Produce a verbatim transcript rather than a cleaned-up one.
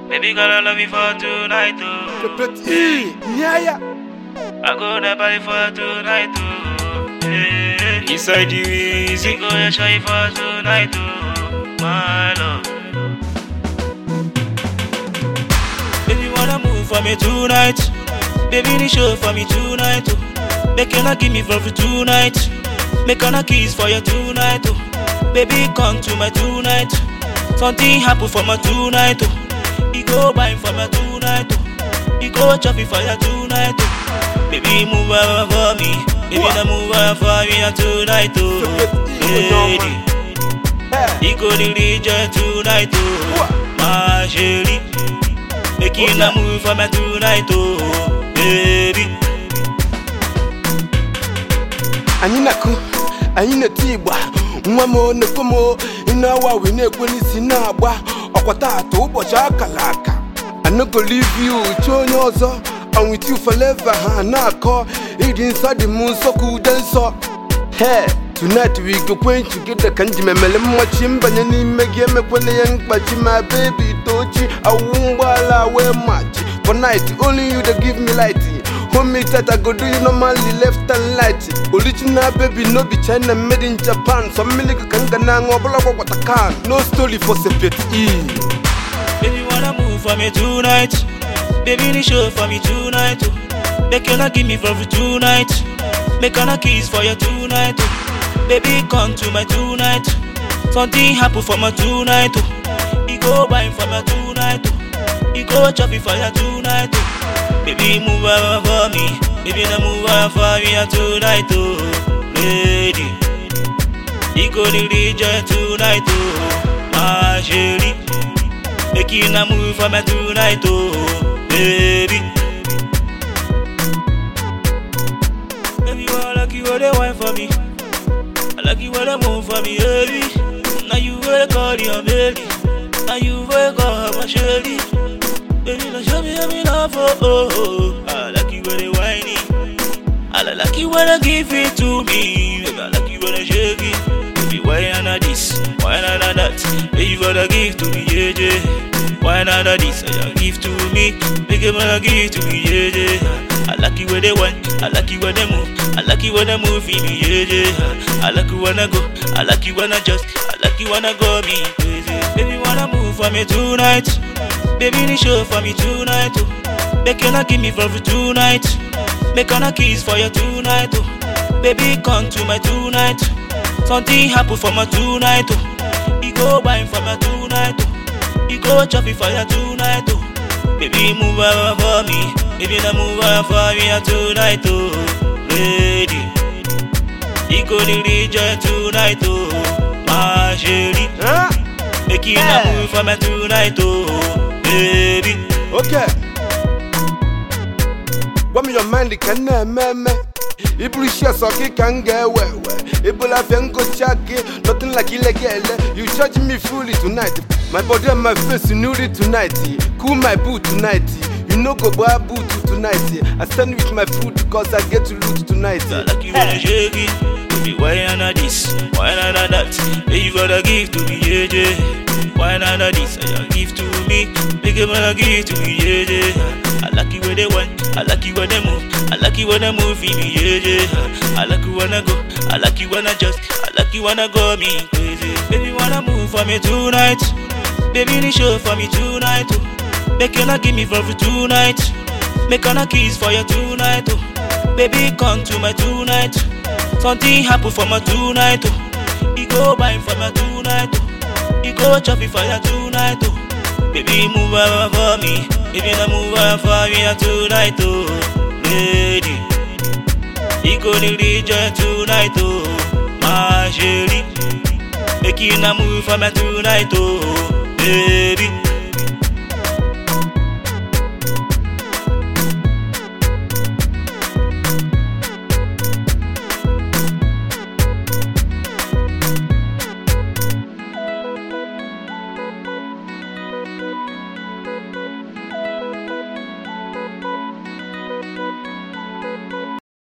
Baby girl, I love you for tonight, oh. The petit, yeah, yeah. I go to party for tonight, oh. Yeah. Inside you easy. We go to show you for tonight, oh. My love. Baby, wanna move for me tonight. Baby, the show for me tonight, oh. They cannot give me for free tonight. Make a kiss for you tonight, oh. Baby, come to my tonight. Something happen for my tonight, oh. You go buy for me tonight, oh. You go choppy for you tonight, oh. Baby, move over for me. Baby, na move over for me tonight, oh. Lady, you go to rejoice tonight, oh. My chérie, make you na move for me tonight, oh. Baby. Anyi ku, anyi na tiba. Nwa mo ne komo, ina wa we ne kwani si na agba. Okwata ato ubochi akalaka. I no go leave you, chonye ozo. I'm with you forever, ha na call. It inside the moon so cool then so. Hey, tonight we go point together. Kanji me mele mwachimba nyani mege me kwene yang bachi my baby tochi. Awumbala we machi. For night only you that give me light. Home me that I go do you normally left and light. Original baby no be China made in Japan. Some milk kangana ngobola what I can. No story for separate E. Baby wanna move for me tonight. Baby the show for me tonight, oh. They cannot give me for free tonight. Make a kiss for you tonight, oh. Baby come to my tonight. Something happen for my tonight, oh. You go buy for me tonight, oh. You go choppy for you tonight, oh. Baby move over for me. Baby na move over for me tonight, oh. Lady, you go to rejoice tonight, oh. My chérie, make you na move for me tonight, oh. Baby, baby, I like you when they wine for me. I like you when they move for me, baby. Now you will call your baby. Now you will call my shady. Baby, now show me how me love, oh, oh, oh. I like you when they whining. I like you when they give it to me. Baby, I like you when they shake it. Baby, why not this? Why not that? Baby, you gotta give to me, yeah, yeah. Why not this? I give to me. Make it wanna give to me, yeah, yeah. I like you when they want. I like you when they move. I like you when they move in me, yeah, yeah. I like you when I go. I like you when I just. I like you when I go me crazy. Baby wanna move for me tonight. Baby the show for me tonight, oh. They cannot give me for free tonight. Make a kiss for you tonight, oh. Baby come to my tonight. Something happen for my tonight, oh. You go buy for my tonight, oh. You go choppy for you tonight, oh. Baby move over for me. Baby na move over for me tonight, oh. Lady, you go to rejoice tonight, oh. My chérie, Huh? make you na move for me tonight, oh. Baby, Okay. What me your mind can meme. Ibru share so ki can get well. Ebola fiango chake, nothing like illegal. You charge me fully tonight. My body and my face, you knew it tonight. Cool my boot tonight. You know go buy boot tonight. I stand with my food because I get to loot tonight. I like you when I shake it. Baby, why not this? Why not that? Baby, you gotta give to me, yeah, yeah. Why not this? I give to me. Make it wanna give to me, yeah, yeah. I like you when they want. I like you when they move. I like you when I move in me, yeah, yeah. I like you when I go. I like you when I just. I like you when I go me crazy. Baby, wanna move for me tonight. Baby, the show for me tonight, oh. They cannot give me for free tonight. Make a kiss for you tonight, oh. Baby, come to my tonight. Something happen for my tonight, oh. You go buy for my tonight, oh. You go choppy for you tonight, oh. Baby, move over for me. Baby, na move over for me tonight, oh. Lady, you go to rejoice tonight, oh. My chérie, make you na move for me tonight, oh. Baby.